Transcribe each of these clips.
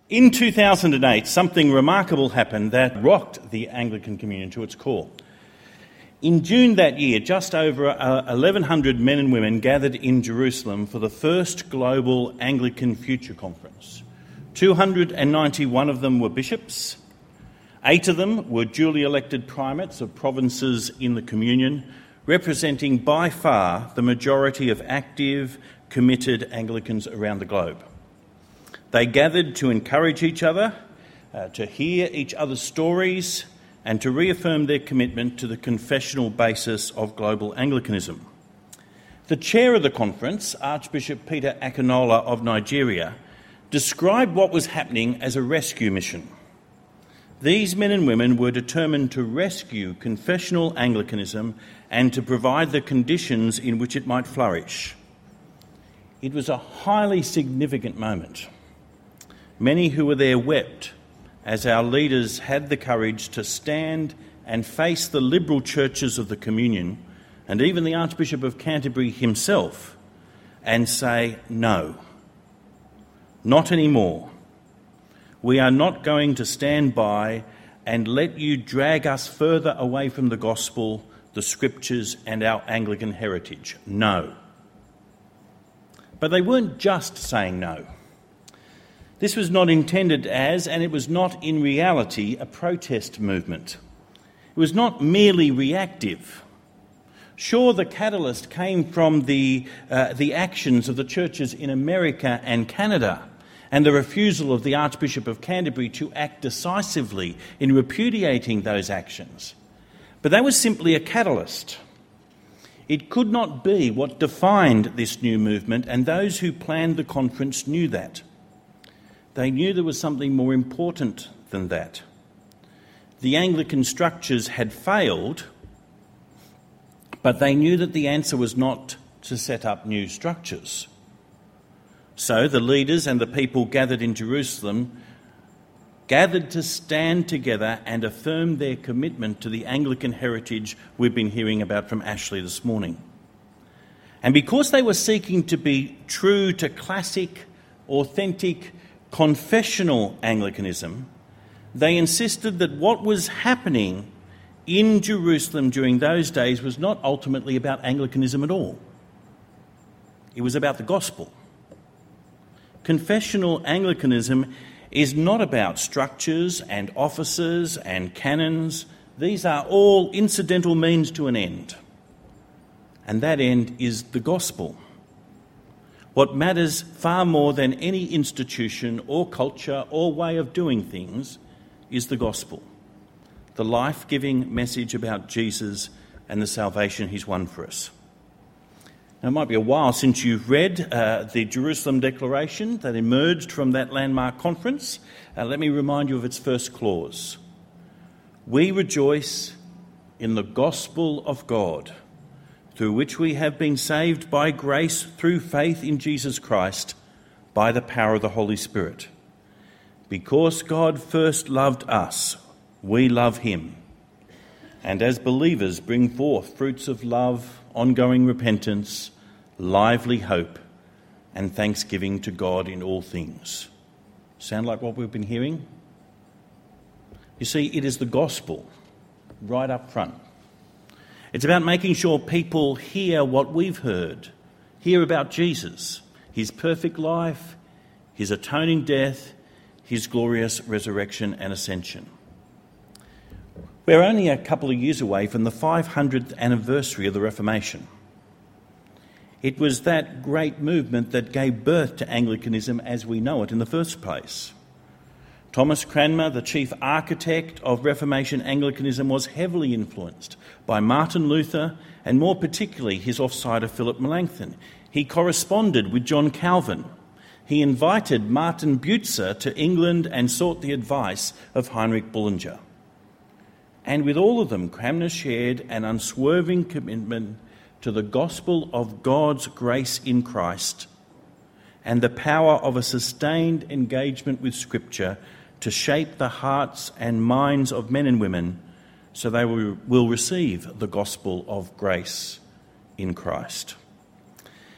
In 2008, something remarkable happened that rocked the Anglican Communion to its core. In June that year, just over 1,100 men and women gathered in Jerusalem for the first global Anglican Future Conference. 291 of them were bishops. 8 of them were duly elected primates of provinces in the Communion, representing by far the majority of active, committed Anglicans around the globe. They gathered to encourage each other, to hear each other's stories, and to reaffirm their commitment to the confessional basis of global Anglicanism. The chair of the conference, Archbishop Peter Akinola of Nigeria, described what was happening as a rescue mission. These men and women were determined to rescue confessional Anglicanism and to provide the conditions in which it might flourish. It was a highly significant moment. Many who were there wept as our leaders had the courage to stand and face the liberal churches of the Communion, and even the Archbishop of Canterbury himself, and say, no, not anymore. We are not going to stand by and let you drag us further away from the gospel, the scriptures, and our Anglican heritage. No. But they weren't just saying no. This was not intended as, and it was not in reality, a protest movement. It was not merely reactive. Sure, the catalyst came from the actions of the churches in America and Canada, and the refusal of the Archbishop of Canterbury to act decisively in repudiating those actions. But that was simply a catalyst. It could not be what defined this new movement, and those who planned the conference knew that. They knew there was something more important than that. The Anglican structures had failed, but they knew that the answer was not to set up new structures. So the leaders and the people gathered in Jerusalem gathered to stand together and affirm their commitment to the Anglican heritage we've been hearing about from Ashley this morning. And because they were seeking to be true to classic, authentic, confessional Anglicanism, they insisted that what was happening in Jerusalem during those days was not ultimately about Anglicanism at all. It was about the gospel. Confessional Anglicanism is not about structures and offices and canons. These are all incidental means to an end. And that end is the gospel. What matters far more than any institution or culture or way of doing things is the gospel, the life-giving message about Jesus and the salvation he's won for us. Now, it might be a while since you've read the Jerusalem Declaration that emerged from that landmark conference. Let me remind you of its first clause. We rejoice in the gospel of God, through which we have been saved by grace through faith in Jesus Christ, by the power of the Holy Spirit. Because God first loved us, we love him. And as believers bring forth fruits of love, ongoing repentance, lively hope, and thanksgiving to God in all things. Sound like what we've been hearing? You see, it is the gospel right up front. It's about making sure people hear what we've heard, hear about Jesus, his perfect life, his atoning death, his glorious resurrection and ascension. We're only a couple of years away from the 500th anniversary of the Reformation. It was that great movement that gave birth to Anglicanism as we know it in the first place. Thomas Cranmer, the chief architect of Reformation Anglicanism, was heavily influenced by Martin Luther and more particularly his offsider Philip Melanchthon. He corresponded with John Calvin. He invited Martin Butzer to England and sought the advice of Heinrich Bullinger. And with all of them, Cranmer shared an unswerving commitment to the gospel of God's grace in Christ and the power of a sustained engagement with Scripture to shape the hearts and minds of men and women so they will receive the gospel of grace in Christ.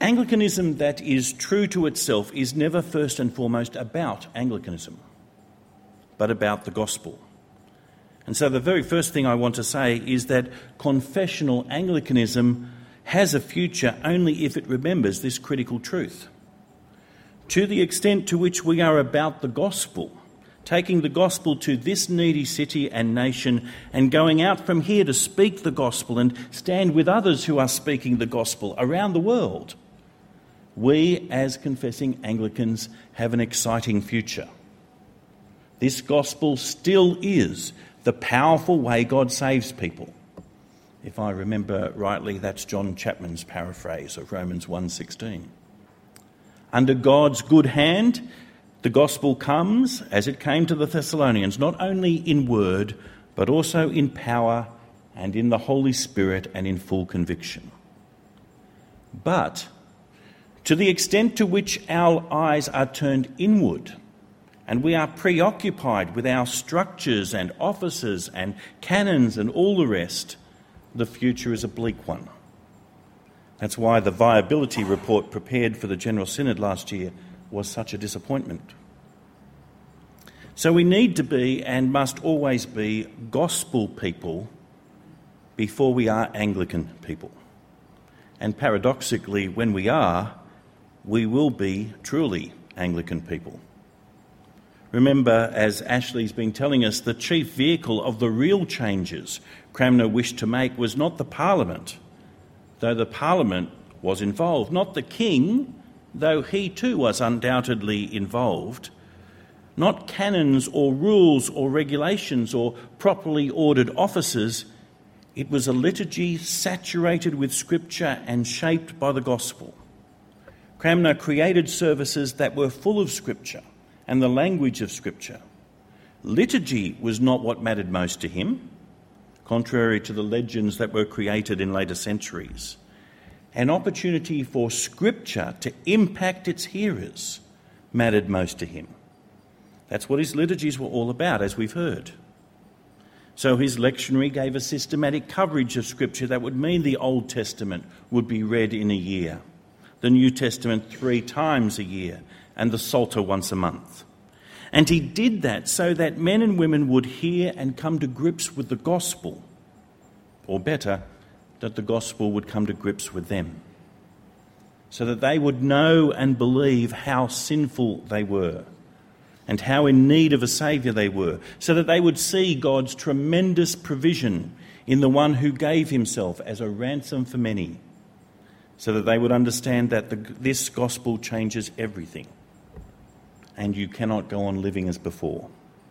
Anglicanism that is true to itself is never first and foremost about Anglicanism, but about the gospel. And so the very first thing I want to say is that confessional Anglicanism has a future only if it remembers this critical truth. To the extent to which we are about the gospel, taking the gospel to this needy city and nation and going out from here to speak the gospel and stand with others who are speaking the gospel around the world, we as confessing Anglicans have an exciting future. This gospel still is the powerful way God saves people. If I remember rightly, that's John Chapman's paraphrase of Romans 1:16. Under God's good hand, the gospel comes, as it came to the Thessalonians, not only in word, but also in power and in the Holy Spirit and in full conviction. But to the extent to which our eyes are turned inward, and we are preoccupied with our structures and offices and canons and all the rest, the future is a bleak one. That's why the viability report prepared for the General Synod last year was such a disappointment. So we need to be and must always be gospel people before we are Anglican people. And paradoxically, when we are, we will be truly Anglican people. Remember, as Ashley's been telling us, the chief vehicle of the real changes Cranmer wished to make was not the Parliament, though the Parliament was involved, not the King, though he too was undoubtedly involved, not canons or rules or regulations or properly ordered offices. It was a liturgy saturated with Scripture and shaped by the gospel. Cranmer created services that were full of Scripture and the language of Scripture. Liturgy was not what mattered most to him, contrary to the legends that were created in later centuries. An opportunity for Scripture to impact its hearers mattered most to him. That's what his liturgies were all about, as we've heard. So his lectionary gave a systematic coverage of Scripture that would mean the Old Testament would be read in a year, the New Testament 3 times a year, and the Psalter once a month. And he did that so that men and women would hear and come to grips with the gospel, or better, that the gospel would come to grips with them, so that they would know and believe how sinful they were and how in need of a saviour they were, so that they would see God's tremendous provision in the one who gave himself as a ransom for many, so that they would understand that this gospel changes everything, and you cannot go on living as before.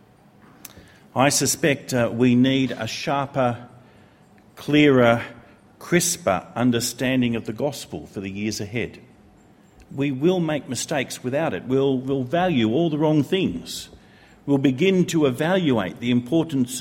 I suspect we need a sharper, clearer, crisper understanding of the gospel for the years ahead. We will make mistakes without it. We'll value all the wrong things. We'll begin to elevate the importance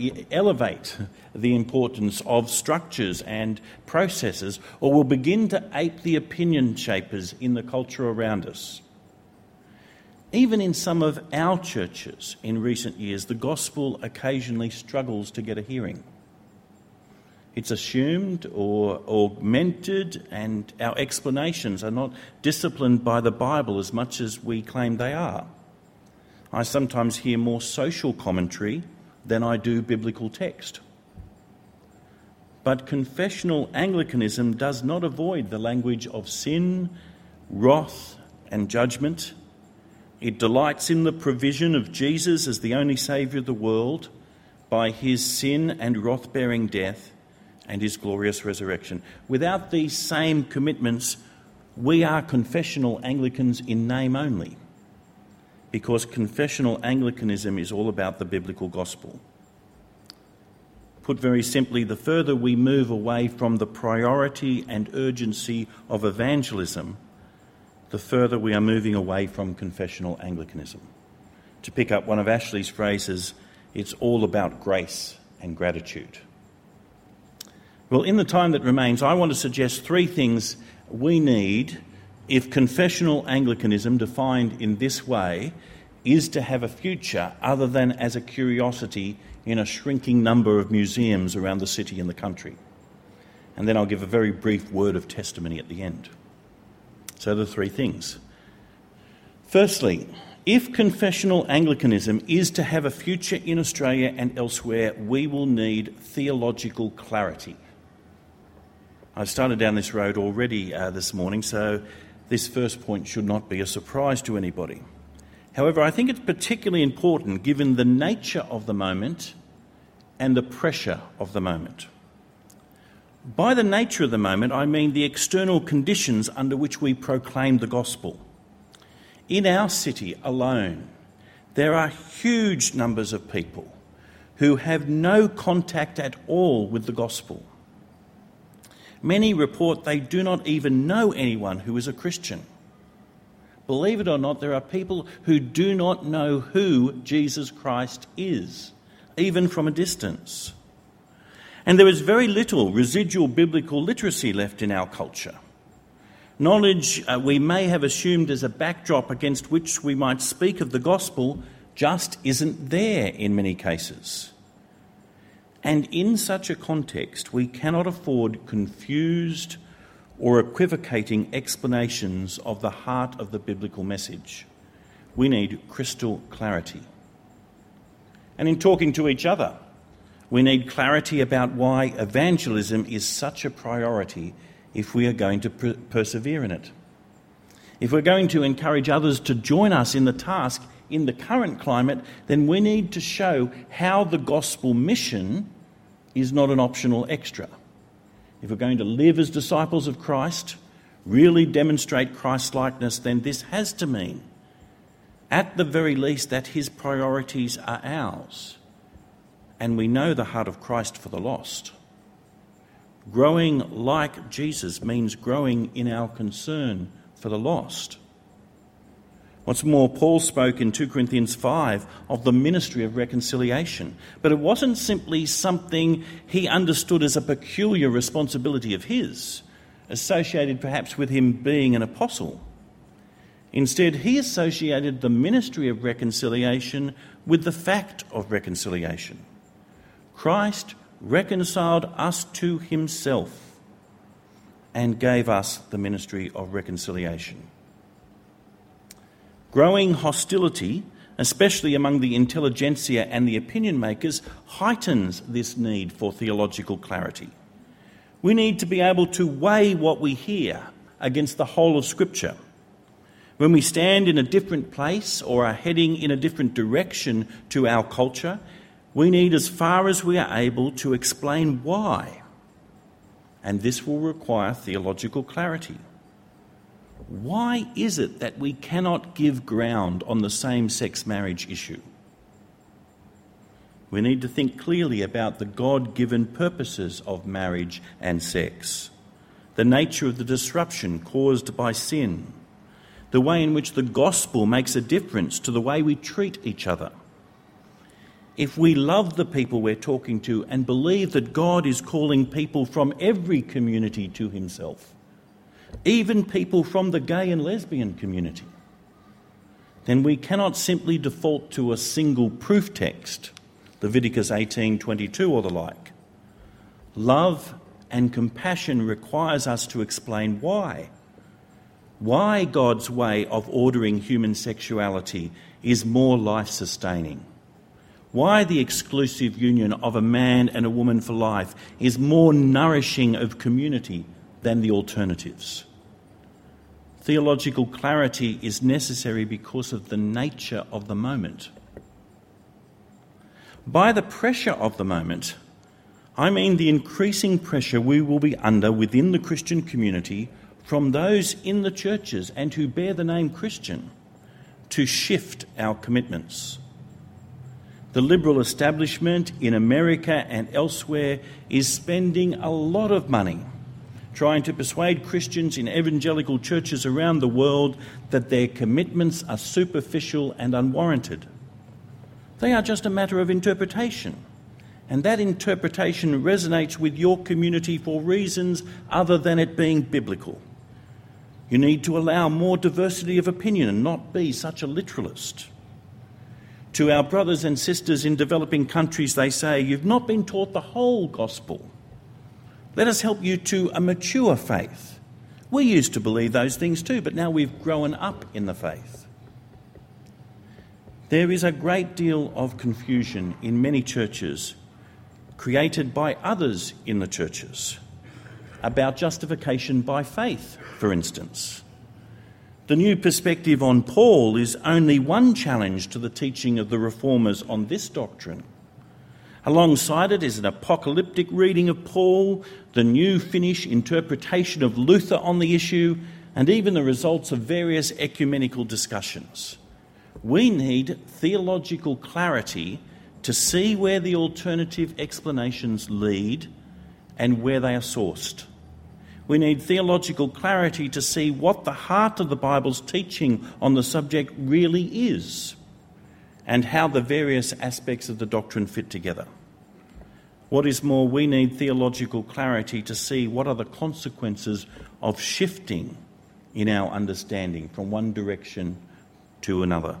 of structures and processes, or we'll begin to ape the opinion shapers in the culture around us. Even in some of our churches in recent years, the gospel occasionally struggles to get a hearing. It's assumed or augmented, and our explanations are not disciplined by the Bible as much as we claim they are. I sometimes hear more social commentary than I do biblical text. But confessional Anglicanism does not avoid the language of sin, wrath, and judgment. It delights in the provision of Jesus as the only Saviour of the world by his sin and wrath-bearing death and his glorious resurrection. Without these same commitments, we are confessional Anglicans in name only, because confessional Anglicanism is all about the biblical gospel. Put very simply, the further we move away from the priority and urgency of evangelism, the further we are moving away from confessional Anglicanism. To pick up one of Ashley's phrases, it's all about grace and gratitude. Well, in the time that remains, I want to suggest 3 things we need if confessional Anglicanism, defined in this way, is to have a future other than as a curiosity in a shrinking number of museums around the city and the country. And then I'll give a very brief word of testimony at the end. So the three things. Firstly, if confessional Anglicanism is to have a future in Australia and elsewhere, we will need theological clarity. I've started down this road already this morning, so this first point should not be a surprise to anybody. However, I think it's particularly important given the nature of the moment and the pressure of the moment. By the nature of the moment, I mean the external conditions under which we proclaim the gospel. In our city alone, there are huge numbers of people who have no contact at all with the gospel. Many report they do not even know anyone who is a Christian. Believe it or not, there are people who do not know who Jesus Christ is, even from a distance. And there is very little residual biblical literacy left in our culture. Knowledge we may have assumed as a backdrop against which we might speak of the gospel just isn't there in many cases. And in such a context, we cannot afford confused or equivocating explanations of the heart of the biblical message. We need crystal clarity. And in talking to each other, we need clarity about why evangelism is such a priority if we are going to persevere in it. If we're going to encourage others to join us in the task in the current climate, then we need to show how the gospel mission is not an optional extra. If we're going to live as disciples of Christ, really demonstrate Christ-likeness, then this has to mean, at the very least, that his priorities are ours. And we know the heart of Christ for the lost. Growing like Jesus means growing in our concern for the lost. What's more, Paul spoke in 2 Corinthians 5 of the ministry of reconciliation. But it wasn't simply something he understood as a peculiar responsibility of his, associated perhaps with him being an apostle. Instead, he associated the ministry of reconciliation with the fact of reconciliation. Christ reconciled us to himself and gave us the ministry of reconciliation. Growing hostility, especially among the intelligentsia and the opinion makers, heightens this need for theological clarity. We need to be able to weigh what we hear against the whole of Scripture. When we stand in a different place or are heading in a different direction to our culture, we need, as far as we are able, to explain why. And this will require theological clarity. Why is it that we cannot give ground on the same-sex marriage issue? We need to think clearly about the God-given purposes of marriage and sex, the nature of the disruption caused by sin, the way in which the gospel makes a difference to the way we treat each other. If we love the people we're talking to and believe that God is calling people from every community to himself, even people from the gay and lesbian community, then we cannot simply default to a single proof text, Leviticus 18:22 or the like. Love and compassion requires us to explain why. Why God's way of ordering human sexuality is more life-sustaining. Why the exclusive union of a man and a woman for life is more nourishing of community than the alternatives. Theological clarity is necessary because of the nature of the moment. By the pressure of the moment, I mean the increasing pressure we will be under within the Christian community from those in the churches and who bear the name Christian to shift our commitments. The liberal establishment in America and elsewhere is spending a lot of money trying to persuade Christians in evangelical churches around the world that their commitments are superficial and unwarranted. They are just a matter of interpretation, and that interpretation resonates with your community for reasons other than it being biblical. You need to allow more diversity of opinion and not be such a literalist. To our brothers and sisters in developing countries, they say, you've not been taught the whole gospel. Let us help you to a mature faith, We used to believe those things too, but now we've grown up in the faith. There is a great deal of confusion in many churches, created by others in the churches, about justification by faith, for instance. The new perspective on Paul is only one challenge to the teaching of the Reformers on this doctrine. Alongside it is an apocalyptic reading of Paul, the new Finnish interpretation of Luther on the issue, and even the results of various ecumenical discussions. We need theological clarity to see where the alternative explanations lead and where they are sourced. We need theological clarity to see what the heart of the Bible's teaching on the subject really is and how the various aspects of the doctrine fit together. What is more, we need theological clarity to see what are the consequences of shifting in our understanding from one direction to another.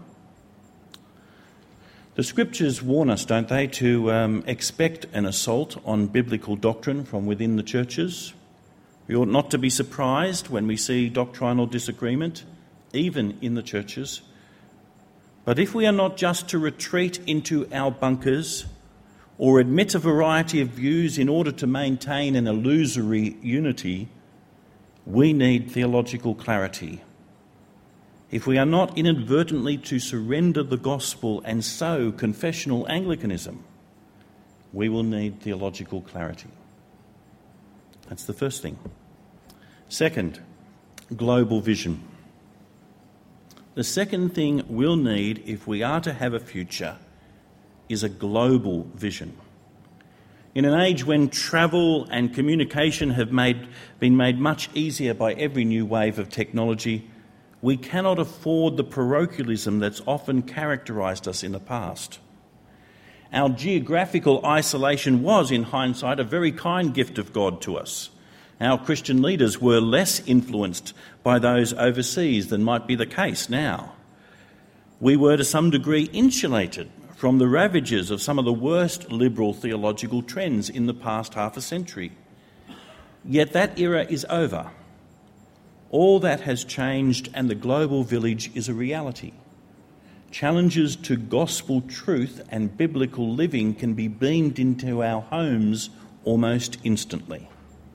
The Scriptures warn us, don't they, to expect an assault on biblical doctrine from within the churches. We ought not to be surprised when we see doctrinal disagreement, even in the churches. But if we are not just to retreat into our bunkers or admit a variety of views in order to maintain an illusory unity, we need theological clarity. If we are not inadvertently to surrender the gospel and so confessional Anglicanism, we will need theological clarity. That's the first thing. Second, global vision. The second thing we'll need if we are to have a future is a global vision. In an age when travel and communication have been made much easier by every new wave of technology, we cannot afford the parochialism that's often characterised us in the past. Our geographical isolation was, in hindsight, a very kind gift of God to us. Our Christian leaders were less influenced by those overseas than might be the case now. We were to some degree insulated from the ravages of some of the worst liberal theological trends in the past half a century. Yet that era is over. All that has changed and the global village is a reality. Challenges to gospel truth and biblical living can be beamed into our homes almost instantly.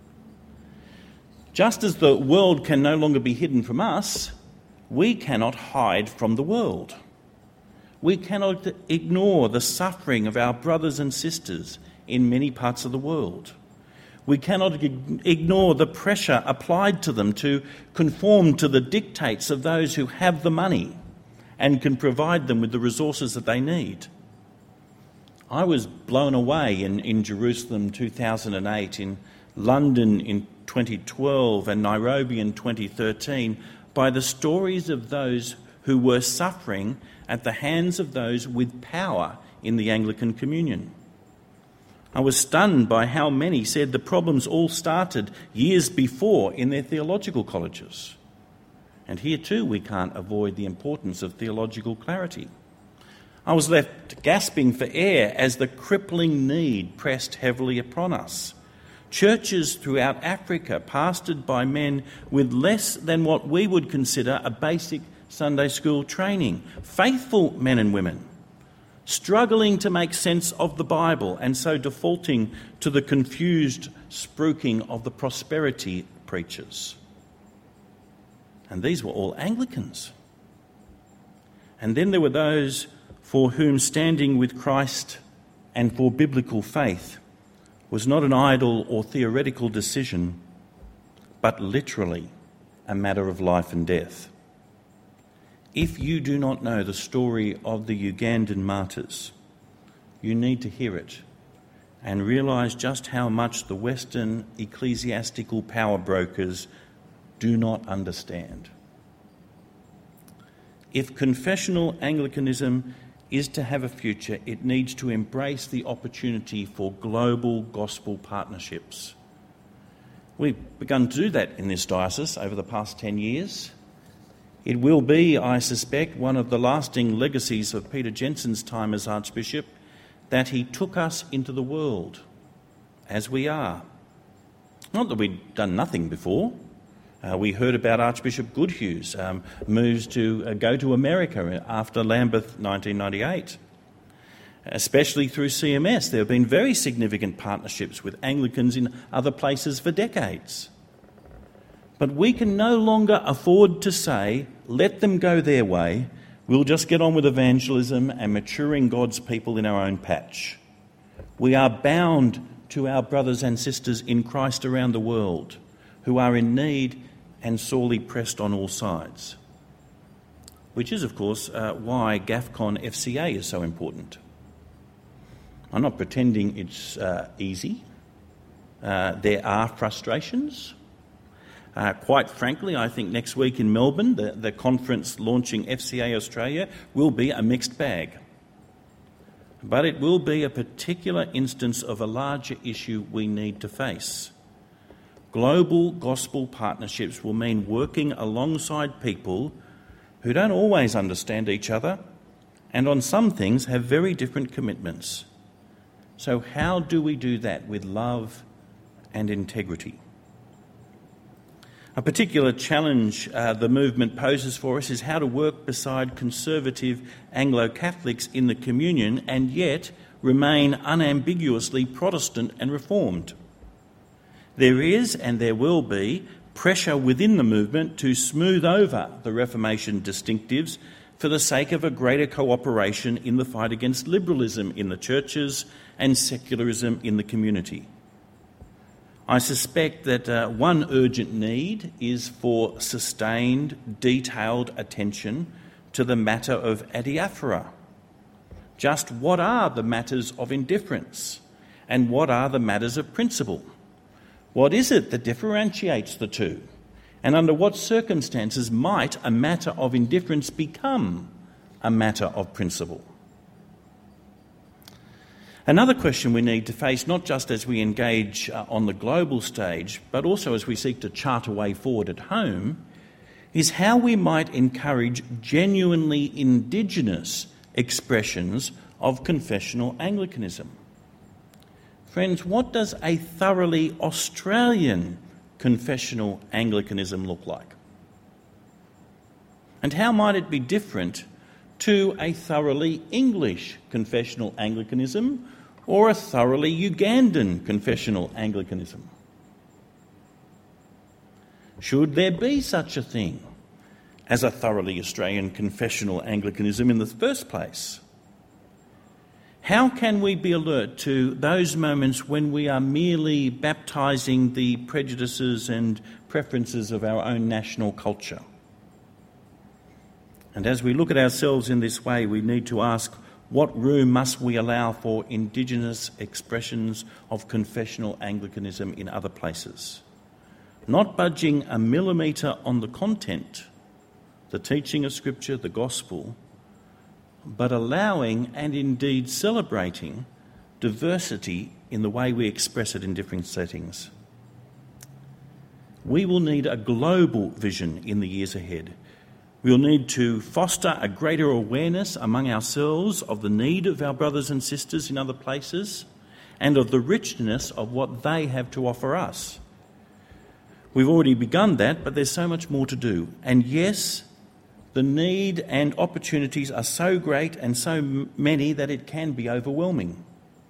Just as the world can no longer be hidden from us, we cannot hide from the world. We cannot ignore the suffering of our brothers and sisters in many parts of the world. We cannot ignore the pressure applied to them to conform to the dictates of those who have the money and can provide them with the resources that they need. I was blown away in Jerusalem 2008, in London in 2012 and Nairobi in 2013 by the stories of those who were suffering at the hands of those with power in the Anglican Communion. I was stunned by how many said the problems all started years before in their theological colleges. And here too we can't avoid the importance of theological clarity. I was left gasping for air as the crippling need pressed heavily upon us. Churches throughout Africa, pastored by men with less than what we would consider a basic Sunday school training, faithful men and women, struggling to make sense of the Bible and so defaulting to the confused spruiking of the prosperity preachers. And these were all Anglicans. And then there were those for whom standing with Christ and for biblical faith was not an idle or theoretical decision, but literally a matter of life and death. If you do not know the story of the Ugandan martyrs, you need to hear it and realise just how much the Western ecclesiastical power brokers do not understand. If confessional Anglicanism is to have a future, it needs to embrace the opportunity for global gospel partnerships. We've begun to do that in this diocese over the past 10 years. It will be, I suspect, one of the lasting legacies of Peter Jensen's time as Archbishop, that he took us into the world as we are. Not that we'd done nothing before, We heard about Archbishop Goodhue's moves to go to America after Lambeth 1998. Especially through CMS, there have been very significant partnerships with Anglicans in other places for decades. But we can no longer afford to say, let them go their way, we'll just get on with evangelism and maturing God's people in our own patch. We are bound to our brothers and sisters in Christ around the world who are in need and sorely pressed on all sides. Which is, of course, why GAFCON FCA is so important. I'm not pretending it's easy. There are frustrations. Quite frankly, I think next week in Melbourne, the conference launching FCA Australia will be a mixed bag. But it will be a particular instance of a larger issue we need to face. Global gospel partnerships will mean working alongside people who don't always understand each other and on some things have very different commitments. So how do we do that with love and integrity? A particular challenge the movement poses for us is how to work beside conservative Anglo-Catholics in the communion and yet remain unambiguously Protestant and Reformed. There is, and there will be, pressure within the movement to smooth over the Reformation distinctives for the sake of a greater cooperation in the fight against liberalism in the churches and secularism in the community. I suspect that one urgent need is for sustained, detailed attention to the matter of adiaphora. Just what are the matters of indifference and what are the matters of principle? What is it that differentiates the two? And under what circumstances might a matter of indifference become a matter of principle? Another question we need to face, not just as we engage on the global stage, but also as we seek to chart a way forward at home, is how we might encourage genuinely Indigenous expressions of confessional Anglicanism. Friends, what does a thoroughly Australian confessional Anglicanism look like? And how might it be different to a thoroughly English confessional Anglicanism or a thoroughly Ugandan confessional Anglicanism? Should there be such a thing as a thoroughly Australian confessional Anglicanism in the first place? How can we be alert to those moments when we are merely baptising the prejudices and preferences of our own national culture? And as we look at ourselves in this way, we need to ask, what room must we allow for Indigenous expressions of confessional Anglicanism in other places? Not budging a millimetre on the content, the teaching of Scripture, the gospel, but allowing and indeed celebrating diversity in the way we express it in different settings. We will need a global vision in the years ahead. We'll need to foster a greater awareness among ourselves of the need of our brothers and sisters in other places and of the richness of what they have to offer us. We've already begun that, but there's so much more to do. And yes, the need and opportunities are so great and so many that it can be overwhelming.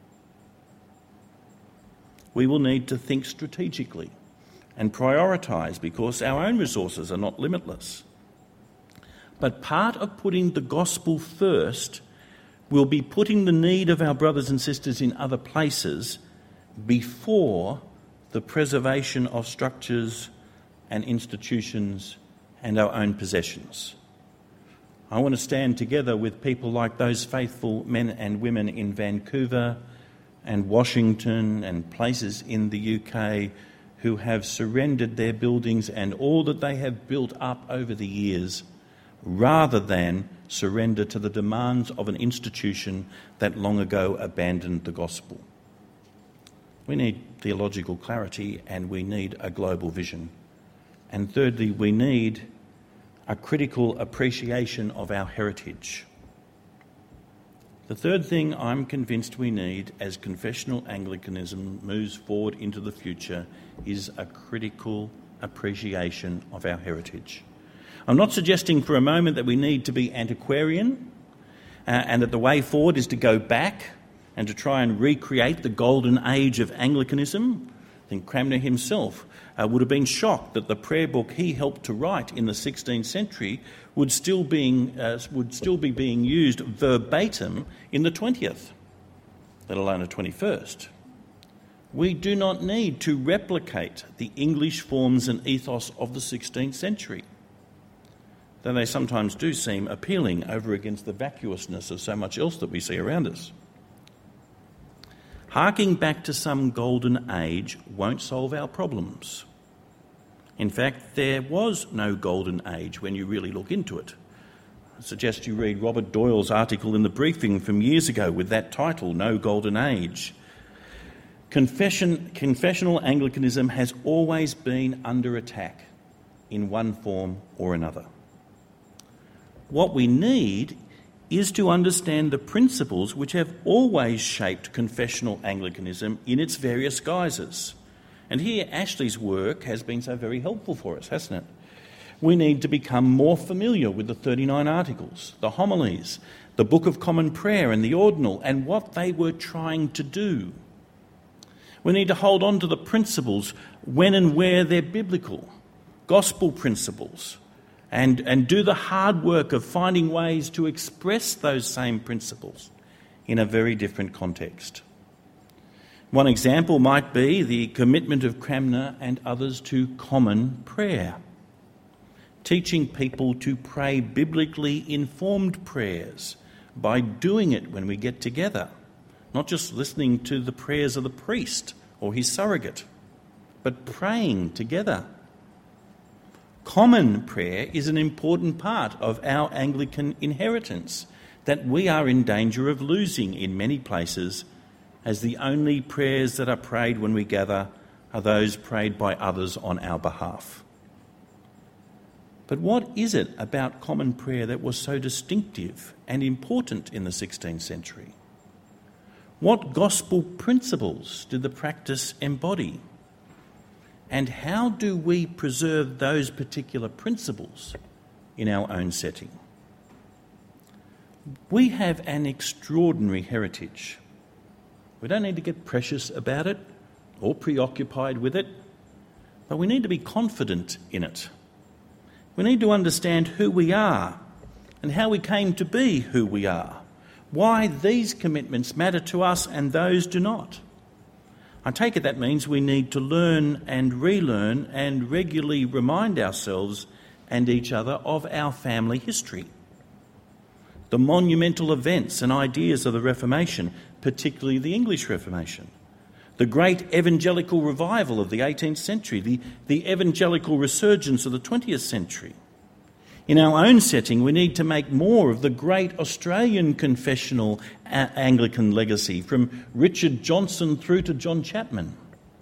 We will need to think strategically and prioritise because our own resources are not limitless. But part of putting the gospel first will be putting the need of our brothers and sisters in other places before the preservation of structures and institutions and our own possessions. I want to stand together with people like those faithful men and women in Vancouver and Washington and places in the UK who have surrendered their buildings and all that they have built up over the years rather than surrender to the demands of an institution that long ago abandoned the gospel. We need theological clarity and we need a global vision. And thirdly, we need a critical appreciation of our heritage. The third thing I'm convinced we need as confessional Anglicanism moves forward into the future is a critical appreciation of our heritage. I'm not suggesting for a moment that we need to be antiquarian and that the way forward is to go back and to try and recreate the golden age of Anglicanism. I think Cranmer himself would have been shocked that the prayer book he helped to write in the 16th century would still be being used verbatim in the 20th, let alone the 21st. We do not need to replicate the English forms and ethos of the 16th century, though they sometimes do seem appealing over against the vacuousness of so much else that we see around us. Harking back to some golden age won't solve our problems. In fact, there was no golden age when you really look into it. I suggest you read Robert Doyle's article in the briefing from years ago with that title, No Golden Age. Confessional Anglicanism has always been under attack in one form or another. What we need is to understand the principles which have always shaped confessional Anglicanism in its various guises. And here Ashley's work has been so very helpful for us, hasn't it? We need to become more familiar with the 39 Articles, the homilies, the Book of Common Prayer and the Ordinal, and what they were trying to do. We need to hold on to the principles when and where they're biblical, gospel principles, and do the hard work of finding ways to express those same principles in a very different context. One example might be the commitment of Cranmer and others to common prayer, teaching people to pray biblically informed prayers by doing it when we get together, not just listening to the prayers of the priest or his surrogate, but praying together. Common prayer is an important part of our Anglican inheritance that we are in danger of losing in many places, as the only prayers that are prayed when we gather are those prayed by others on our behalf. But what is it about common prayer that was so distinctive and important in the 16th century? What gospel principles did the practice embody? And how do we preserve those particular principles in our own setting? We have an extraordinary heritage. We don't need to get precious about it or preoccupied with it, but we need to be confident in it. We need to understand who we are and how we came to be who we are, why these commitments matter to us and those do not. I take it that means we need to learn and relearn and regularly remind ourselves and each other of our family history. The monumental events and ideas of the Reformation, particularly the English Reformation, the great evangelical revival of the 18th century, the evangelical resurgence of the 20th century. In our own setting, we need to make more of the great Australian confessional Anglican legacy from Richard Johnson through to John Chapman.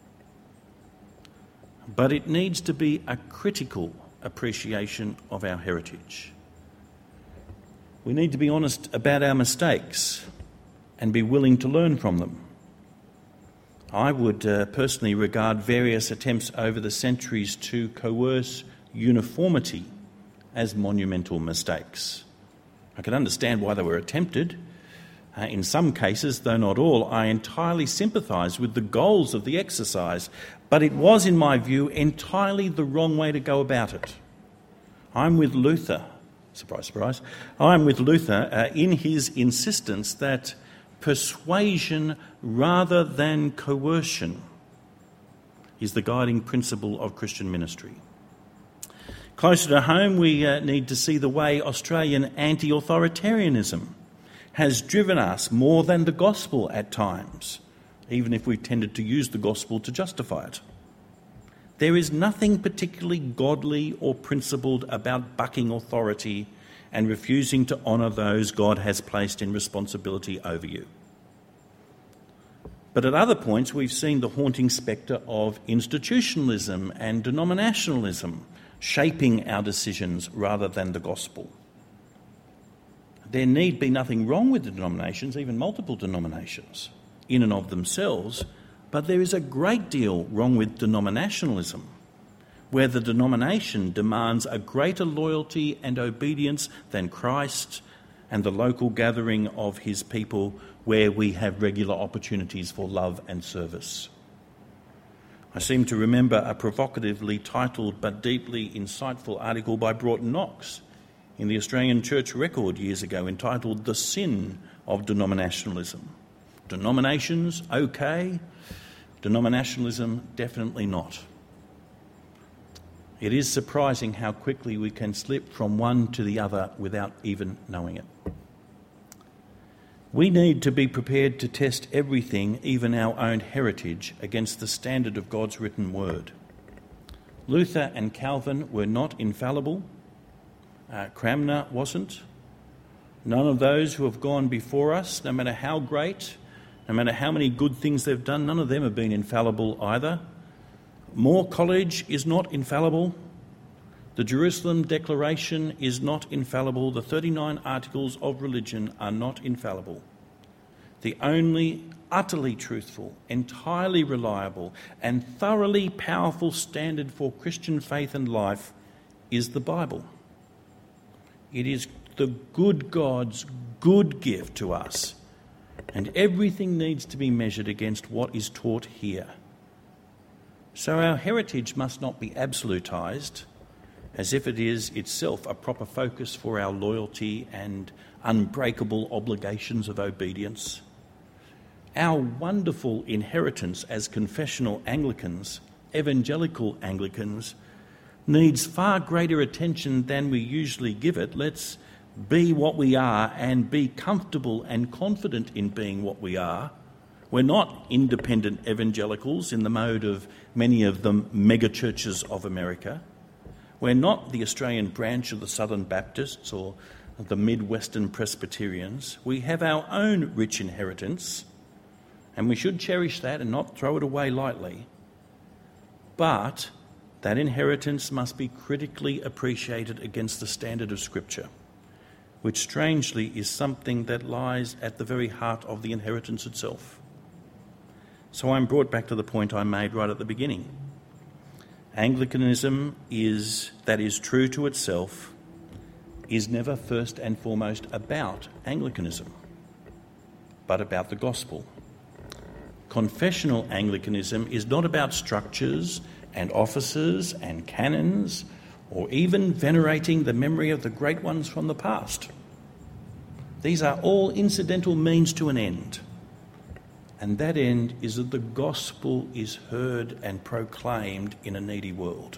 But it needs to be a critical appreciation of our heritage. We need to be honest about our mistakes and be willing to learn from them. I would personally regard various attempts over the centuries to coerce uniformity as monumental mistakes. I can understand why they were attempted. In some cases, though not all, I entirely sympathise with the goals of the exercise, but it was, in my view, entirely the wrong way to go about it. I'm with Luther, surprise, surprise, I'm with Luther in his insistence that persuasion rather than coercion is the guiding principle of Christian ministry. Closer to home, we need to see the way Australian anti-authoritarianism has driven us more than the gospel at times, even if we've tended to use the gospel to justify it. There is nothing particularly godly or principled about bucking authority and refusing to honour those God has placed in responsibility over you. But at other points, we've seen the haunting spectre of institutionalism and denominationalism shaping our decisions rather than the gospel. There need be nothing wrong with the denominations, even multiple denominations, in and of themselves, but there is a great deal wrong with denominationalism, where the denomination demands a greater loyalty and obedience than Christ and the local gathering of his people, where we have regular opportunities for love and service. I seem to remember a provocatively titled but deeply insightful article by Broughton Knox in the Australian Church Record years ago entitled "The Sin of Denominationalism." Denominations, okay. Denominationalism, definitely not. It is surprising how quickly we can slip from one to the other without even knowing it. We need to be prepared to test everything, even our own heritage, against the standard of God's written word. Luther and Calvin were not infallible. Cranmer wasn't. None of those who have gone before us, no matter how great, no matter how many good things they've done, none of them have been infallible either. Moore College is not infallible. The Jerusalem Declaration is not infallible. The 39 Articles of Religion are not infallible. The only utterly truthful, entirely reliable, and thoroughly powerful standard for Christian faith and life is the Bible. It is the good God's good gift to us, and everything needs to be measured against what is taught here. So our heritage must not be absolutised, as if it is itself a proper focus for our loyalty and unbreakable obligations of obedience. Our wonderful inheritance as confessional Anglicans, evangelical Anglicans, needs far greater attention than we usually give it. Let's be what we are and be comfortable and confident in being what we are. We're not independent evangelicals in the mode of many of the mega churches of America. We're not the Australian branch of the Southern Baptists or the Midwestern Presbyterians. We have our own rich inheritance, and we should cherish that and not throw it away lightly. But that inheritance must be critically appreciated against the standard of Scripture, which strangely is something that lies at the very heart of the inheritance itself. So I'm brought back to the point I made right at the beginning. Anglicanism that is true to itself is never first and foremost about Anglicanism, but about the gospel. Confessional Anglicanism is not about structures and offices and canons, or even venerating the memory of the great ones from the past. These are all incidental means to an end. And that end is that the gospel is heard and proclaimed in a needy world.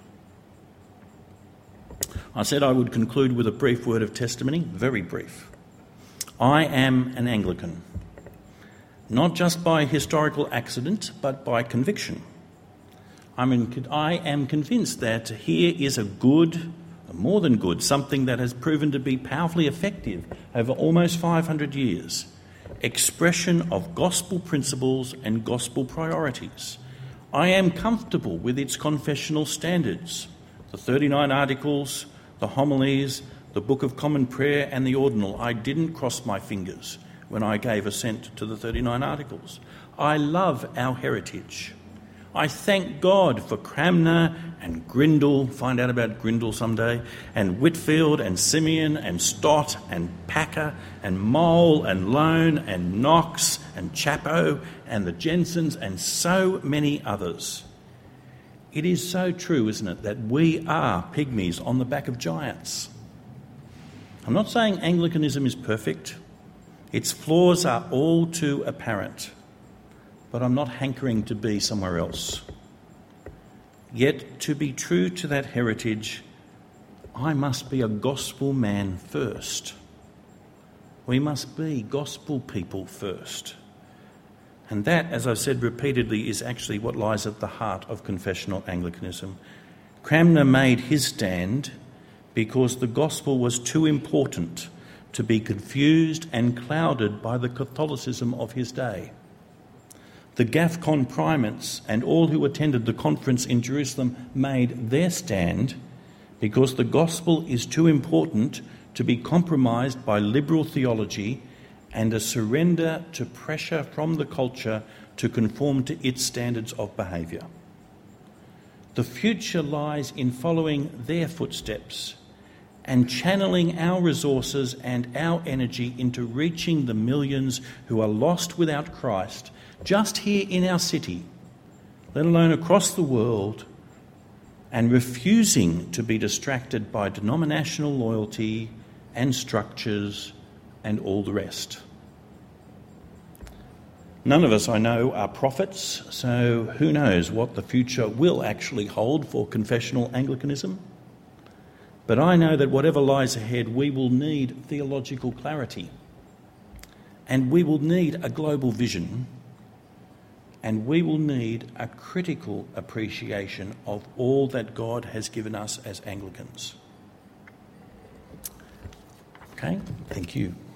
I said I would conclude with a brief word of testimony, very brief. I am an Anglican, not just by historical accident, but by conviction. I am convinced that here is a good, more than good, something that has proven to be powerfully effective over almost 500 years. Expression of gospel principles and gospel priorities. I am comfortable with its confessional standards, the 39 Articles, the homilies, the Book of Common Prayer and the Ordinal. I didn't cross my fingers when I gave assent to the 39 Articles. I love our heritage. I thank God for Cranmer and Grindal, find out about Grindal someday, and Whitfield and Simeon and Stott and Packer and Mole and Lone and Knox and Chapo and the Jensens and so many others. It is so true, isn't it, that we are pygmies on the back of giants. I'm not saying Anglicanism is perfect. Its flaws are all too apparent. But I'm not hankering to be somewhere else. Yet, to be true to that heritage, I must be a gospel man first. We must be gospel people first. And that, as I've said repeatedly, is actually what lies at the heart of confessional Anglicanism. Cranmer made his stand because the gospel was too important to be confused and clouded by the Catholicism of his day. The GAFCON primates and all who attended the conference in Jerusalem made their stand because the gospel is too important to be compromised by liberal theology and a surrender to pressure from the culture to conform to its standards of behaviour. The future lies in following their footsteps and channeling our resources and our energy into reaching the millions who are lost without Christ, just here in our city, let alone across the world, and refusing to be distracted by denominational loyalty and structures and all the rest. None of us, I know, are prophets, so who knows what the future will actually hold for confessional Anglicanism. But I know that whatever lies ahead, we will need theological clarity, and we will need a global vision, and we will need a critical appreciation of all that God has given us as Anglicans. Okay, thank you.